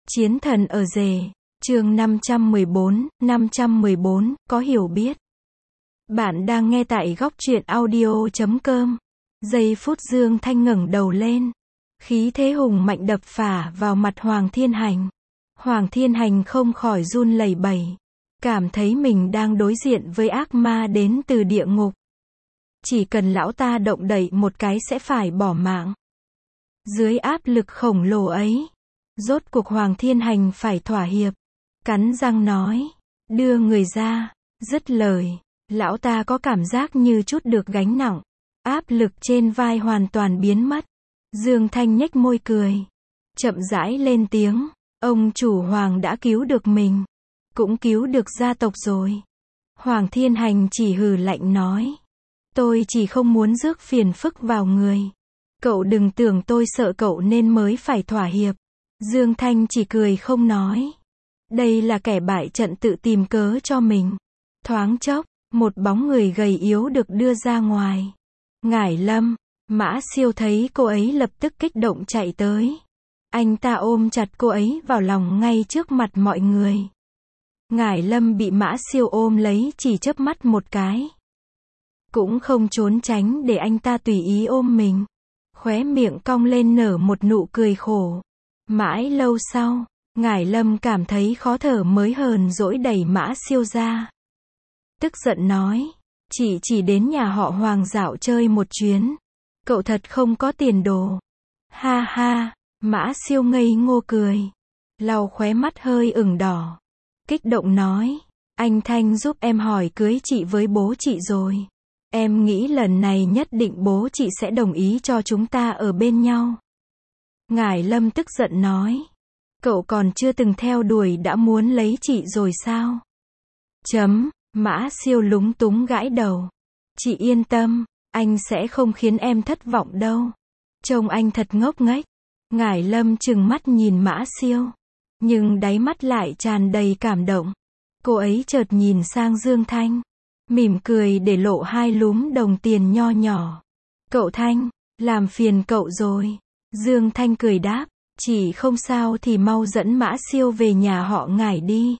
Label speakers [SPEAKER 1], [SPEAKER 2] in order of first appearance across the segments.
[SPEAKER 1] Chiến thần ở rể, chương 514, có hiểu biết. Bạn đang nghe tại góc truyện audio.com. Giây phút Dương Thanh ngẩng đầu lên. Khí thế hùng mạnh đập phả vào mặt Hoàng Thiên Hành. Hoàng Thiên Hành không khỏi run lẩy bẩy. Cảm thấy mình đang đối diện với ác ma đến từ địa ngục. Chỉ cần lão ta động đậy một cái sẽ phải bỏ mạng. Dưới áp lực khổng lồ ấy, rốt cuộc Hoàng Thiên Hành phải thỏa hiệp. Cắn răng nói, đưa người ra. Dứt lời, lão ta có cảm giác như chút được gánh nặng. Áp lực trên vai hoàn toàn biến mất. Dương Thanh nhếch môi cười. Chậm rãi lên tiếng, ông chủ Hoàng đã cứu được mình. Cũng cứu được gia tộc rồi. Hoàng Thiên Hành chỉ hừ lạnh nói. Tôi chỉ không muốn rước phiền phức vào người. Cậu đừng tưởng tôi sợ cậu nên mới phải thỏa hiệp. Dương Thanh chỉ cười không nói. Đây là kẻ bại trận tự tìm cớ cho mình. Thoáng chốc, một bóng người gầy yếu được đưa ra ngoài. Ngải Lâm, Mã Siêu thấy cô ấy lập tức kích động chạy tới. Anh ta ôm chặt cô ấy vào lòng ngay trước mặt mọi người. Ngải Lâm bị Mã Siêu ôm lấy chỉ chớp mắt một cái. Cũng không trốn tránh để anh ta tùy ý ôm mình. Khóe miệng cong lên nở một nụ cười khổ. Mãi lâu sau, Ngải Lâm cảm thấy khó thở mới hờn dỗi đẩy Mã Siêu ra. Tức giận nói, chị chỉ đến nhà họ Hoàng dạo chơi một chuyến. Cậu thật không có tiền đồ. Ha ha, Mã Siêu ngây ngô cười. Lau khóe mắt hơi ửng đỏ. Kích động nói, anh Thanh giúp em hỏi cưới chị với bố chị rồi. Em nghĩ lần này nhất định bố chị sẽ đồng ý cho chúng ta ở bên nhau. Ngải Lâm tức giận nói. Cậu còn chưa từng theo đuổi đã muốn lấy chị rồi sao? Mã Siêu lúng túng gãi đầu. Chị yên tâm, anh sẽ không khiến em thất vọng đâu. Trông anh thật ngốc nghếch. Ngải Lâm trừng mắt nhìn Mã Siêu. Nhưng đáy mắt lại tràn đầy cảm động. Cô ấy chợt nhìn sang Dương Thanh. Mỉm cười để lộ hai lúm đồng tiền nho nhỏ. Cậu Thanh, làm phiền cậu rồi. Dương Thanh cười đáp, chỉ không sao thì mau dẫn Mã Siêu về nhà họ Ngải đi.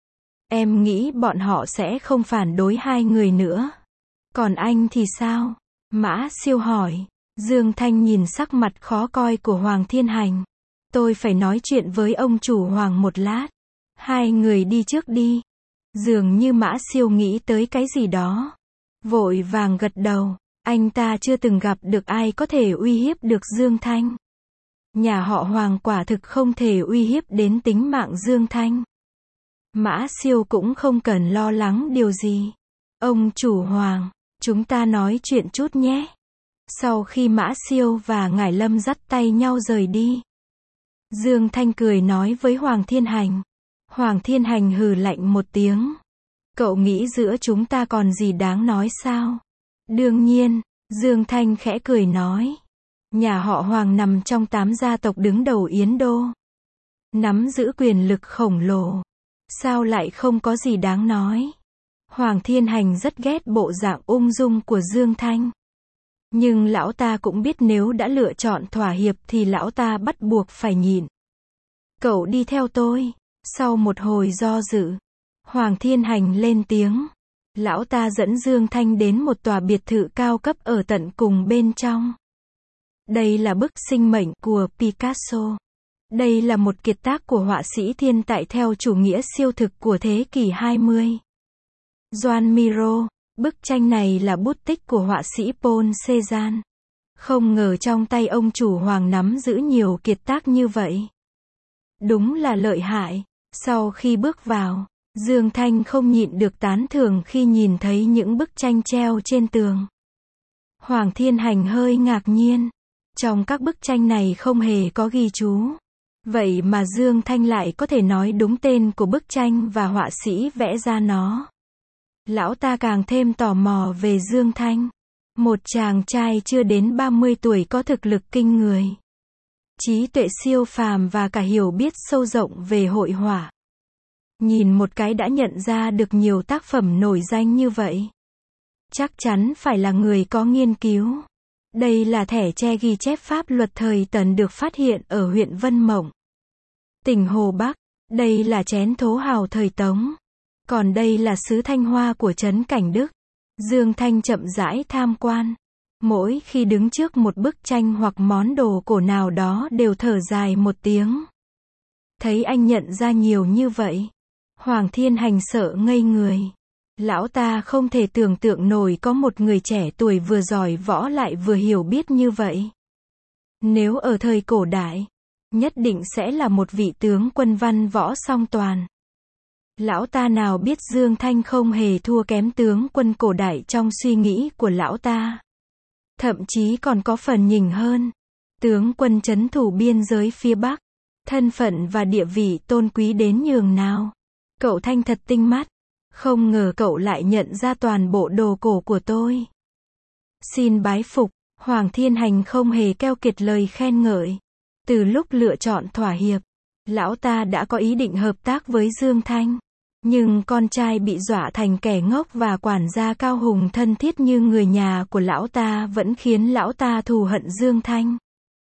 [SPEAKER 1] Em nghĩ bọn họ sẽ không phản đối hai người nữa. Còn anh thì sao? Mã Siêu hỏi. Dương Thanh nhìn sắc mặt khó coi của Hoàng Thiên Hành. Tôi phải nói chuyện với ông chủ Hoàng một lát. Hai người đi trước đi. Dường như Mã Siêu nghĩ tới cái gì đó. Vội vàng gật đầu. Anh ta chưa từng gặp được ai có thể uy hiếp được Dương Thanh. Nhà họ Hoàng quả thực không thể uy hiếp đến tính mạng Dương Thanh. Mã Siêu cũng không cần lo lắng điều gì. Ông chủ Hoàng, chúng ta nói chuyện chút nhé. Sau khi Mã Siêu và Ngải Lâm dắt tay nhau rời đi, Dương Thanh cười nói với Hoàng Thiên Hành. Hoàng Thiên Hành hừ lạnh một tiếng. Cậu nghĩ giữa chúng ta còn gì đáng nói sao? Đương nhiên, Dương Thanh khẽ cười nói. Nhà họ Hoàng nằm trong 8 gia tộc đứng đầu Yến Đô. Nắm giữ quyền lực khổng lồ. Sao lại không có gì đáng nói? Hoàng Thiên Hành rất ghét bộ dạng ung dung của Dương Thanh. Nhưng lão ta cũng biết nếu đã lựa chọn thỏa hiệp thì lão ta bắt buộc phải nhịn. Cậu đi theo tôi. Sau một hồi do dự, Hoàng Thiên Hành lên tiếng. Lão ta dẫn Dương Thanh đến một tòa biệt thự cao cấp ở tận cùng bên trong. Đây là bức Sinh mệnh của Picasso. Đây là một kiệt tác của họa sĩ thiên tài theo chủ nghĩa siêu thực của thế kỷ 20. Joan Miró. Bức tranh này là bút tích của họa sĩ Paul Cézanne. Không ngờ trong tay ông chủ Hoàng nắm giữ nhiều kiệt tác như vậy. Đúng là lợi hại. Sau khi bước vào, Dương Thanh không nhịn được tán thưởng khi nhìn thấy những bức tranh treo trên tường. Hoàng Thiên Hành hơi ngạc nhiên. Trong các bức tranh này không hề có ghi chú. Vậy mà Dương Thanh lại có thể nói đúng tên của bức tranh và họa sĩ vẽ ra nó. Lão ta càng thêm tò mò về Dương Thanh. Một chàng trai chưa đến 30 tuổi có thực lực kinh người. Trí tuệ siêu phàm và cả hiểu biết sâu rộng về hội họa. Nhìn một cái đã nhận ra được nhiều tác phẩm nổi danh như vậy. Chắc chắn phải là người có nghiên cứu. Đây là thẻ tre ghi chép pháp luật thời Tần được phát hiện ở huyện Vân Mộng. Tỉnh Hồ Bắc, đây là chén thố hào thời Tống. Còn đây là sứ Thanh Hoa của trấn Cảnh Đức. Dương Thanh chậm rãi tham quan. Mỗi khi đứng trước một bức tranh hoặc món đồ cổ nào đó đều thở dài một tiếng. Thấy anh nhận ra nhiều như vậy, Hoàng Thiên Hành sợ ngây người. Lão ta không thể tưởng tượng nổi có một người trẻ tuổi vừa giỏi võ lại vừa hiểu biết như vậy. Nếu ở thời cổ đại, nhất định sẽ là một vị tướng quân văn võ song toàn. Lão ta nào biết Dương Thanh không hề thua kém tướng quân cổ đại trong suy nghĩ của lão ta. Thậm chí còn có phần nhỉnh hơn. Tướng quân trấn thủ biên giới phía Bắc, thân phận và địa vị tôn quý đến nhường nào. Cậu Thanh thật tinh mắt. Không ngờ cậu lại nhận ra toàn bộ đồ cổ của tôi. Xin bái phục. Hoàng Thiên Hành không hề keo kiệt lời khen ngợi. Từ lúc lựa chọn thỏa hiệp, lão ta đã có ý định hợp tác với Dương Thanh. Nhưng con trai bị dọa thành kẻ ngốc và quản gia Cao Hùng thân thiết như người nhà của lão ta vẫn khiến lão ta thù hận Dương Thanh.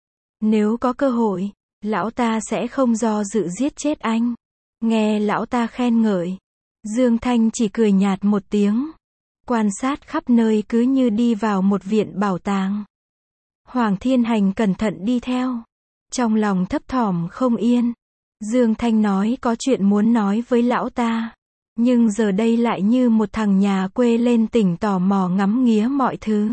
[SPEAKER 1] Nếu có cơ hội, lão ta sẽ không do dự giết chết anh. Nghe lão ta khen ngợi, Dương Thanh chỉ cười nhạt một tiếng. Quan sát khắp nơi cứ như đi vào một viện bảo tàng. Hoàng Thiên Hành cẩn thận đi theo. Trong lòng thấp thỏm không yên. Dương Thanh nói có chuyện muốn nói với lão ta. Nhưng giờ đây lại như một thằng nhà quê lên tỉnh tò mò ngắm nghía mọi thứ.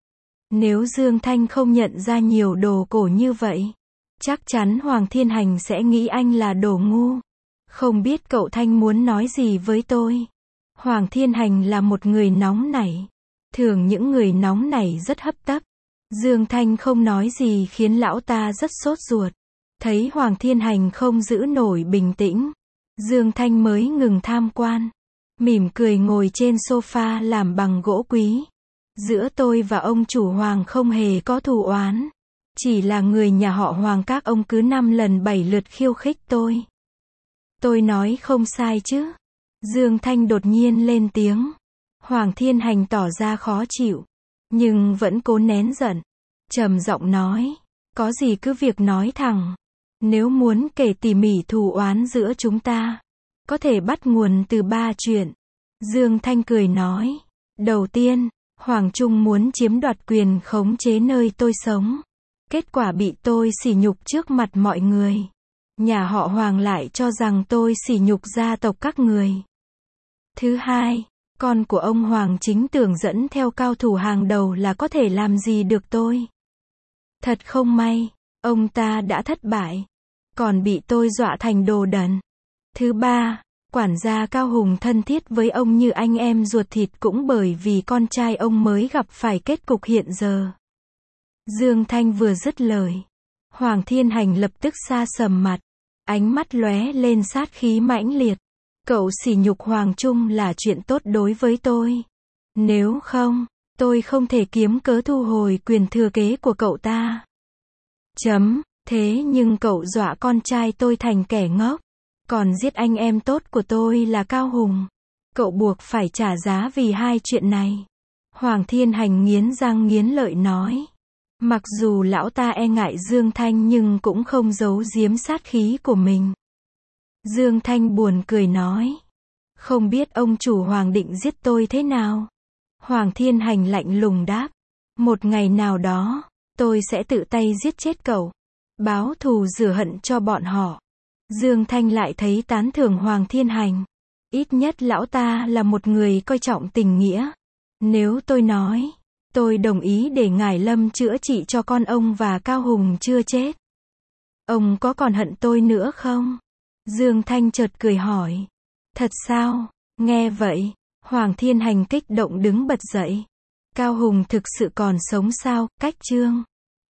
[SPEAKER 1] Nếu Dương Thanh không nhận ra nhiều đồ cổ như vậy, chắc chắn Hoàng Thiên Hành sẽ nghĩ anh là đồ ngu. Không biết cậu Thanh muốn nói gì với tôi. Hoàng Thiên Hành là một người nóng nảy. Thường những người nóng nảy rất hấp tấp. Dương Thanh không nói gì khiến lão ta rất sốt ruột. Thấy Hoàng Thiên Hành không giữ nổi bình tĩnh, Dương Thanh mới ngừng tham quan. Mỉm cười ngồi trên sofa làm bằng gỗ quý. Giữa tôi và ông chủ Hoàng không hề có thù oán. Chỉ là người nhà họ Hoàng các ông cứ 5 lần 7 lượt khiêu khích tôi. Tôi nói không sai chứ? Dương Thanh đột nhiên lên tiếng. Hoàng Thiên Hành tỏ ra khó chịu, nhưng vẫn cố nén giận. Trầm giọng nói, có gì cứ việc nói thẳng. Nếu muốn kể tỉ mỉ thù oán giữa chúng ta, có thể bắt nguồn từ 3 chuyện. Dương Thanh cười nói, đầu tiên, Hoàng Trung muốn chiếm đoạt quyền khống chế nơi tôi sống. Kết quả bị tôi sỉ nhục trước mặt mọi người. Nhà họ Hoàng lại cho rằng tôi sỉ nhục gia tộc các người. Thứ hai, con của ông Hoàng chính tưởng dẫn theo cao thủ hàng đầu là có thể làm gì được tôi. Thật không may, ông ta đã thất bại, còn bị tôi dọa thành đồ đần. Thứ ba, quản gia Cao Hùng thân thiết với ông như anh em ruột thịt cũng bởi vì con trai ông mới gặp phải kết cục hiện giờ. Dương Thanh vừa dứt lời, Hoàng Thiên Hành lập tức sa sầm mặt, ánh mắt lóe lên sát khí mãnh liệt. Cậu sỉ nhục Hoàng Trung là chuyện tốt đối với tôi. Nếu không, tôi không thể kiếm cớ thu hồi quyền thừa kế của cậu ta. Thế nhưng cậu dọa con trai tôi thành kẻ ngốc, còn giết anh em tốt của tôi là Cao Hùng. Cậu buộc phải trả giá vì hai chuyện này. Hoàng Thiên Hành nghiến răng nghiến lợi nói. Mặc dù lão ta e ngại Dương Thanh nhưng cũng không giấu giếm sát khí của mình. Dương Thanh buồn cười nói. Không biết ông chủ Hoàng định giết tôi thế nào? Hoàng Thiên Hành lạnh lùng đáp. Một ngày nào đó, tôi sẽ tự tay giết chết cậu. Báo thù rửa hận cho bọn họ. Dương Thanh lại thấy tán thưởng Hoàng Thiên Hành. Ít nhất lão ta là một người coi trọng tình nghĩa. Nếu tôi nói, tôi đồng ý để Ngải Lâm chữa trị cho con ông và Cao Hùng chưa chết. Ông có còn hận tôi nữa không? Dương Thanh chợt cười hỏi. Thật sao? Nghe vậy, Hoàng Thiên Hành kích động đứng bật dậy. Cao Hùng thực sự còn sống sao? Cách chương